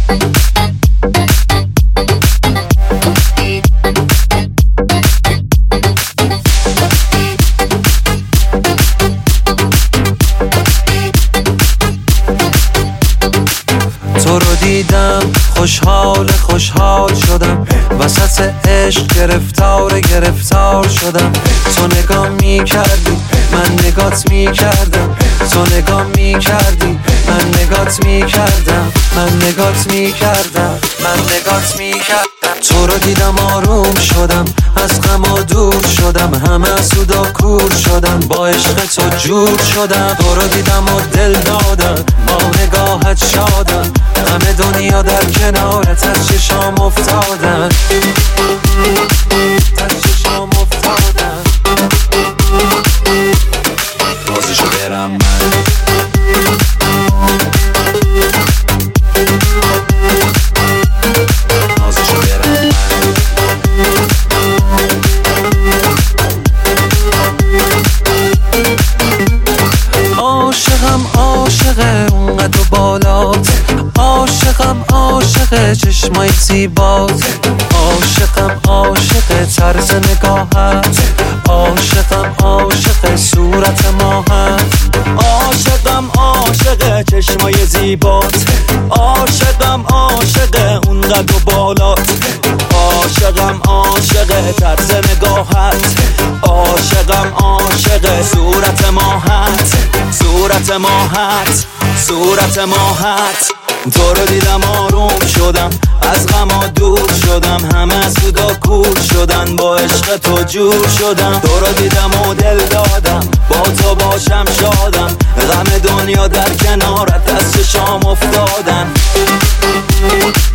تو رو دیدم خوشحال شدم، وسط عشق گرفتار شدم. تو نگاه میکردی من نگات میکردم، تو نگاه میکردی من نگات میکردم، من نگات میکردم. تو رو دیدم آروم شدم، از غم و دور شدم، همه سودا کور شدم، با عشق تو جور شدم. تو رو دیدم و دل دادم، با نگاهت شادم، همه دنیا در کنارت از چشام افتادن. بازشو برم من. عاشقه اونقدر بالات، عاشقه چشمای زیبات، عاشقه طرز نگاهت، عاشقه صورت ماهت، عاشقه چشمای زیبات، عاشقه اونقدر بالات، عاشقه طرز نگاهت، عاشقه صورت ماهت. تو رو دیدم آروم شدم، از غم دور شدم، همه سودا کور شدن، با عشق تو جور شدم. تو رو دیدم و دل دادم، با تو باشم شادم، غم دنیا در کنارت از چشام افتادن.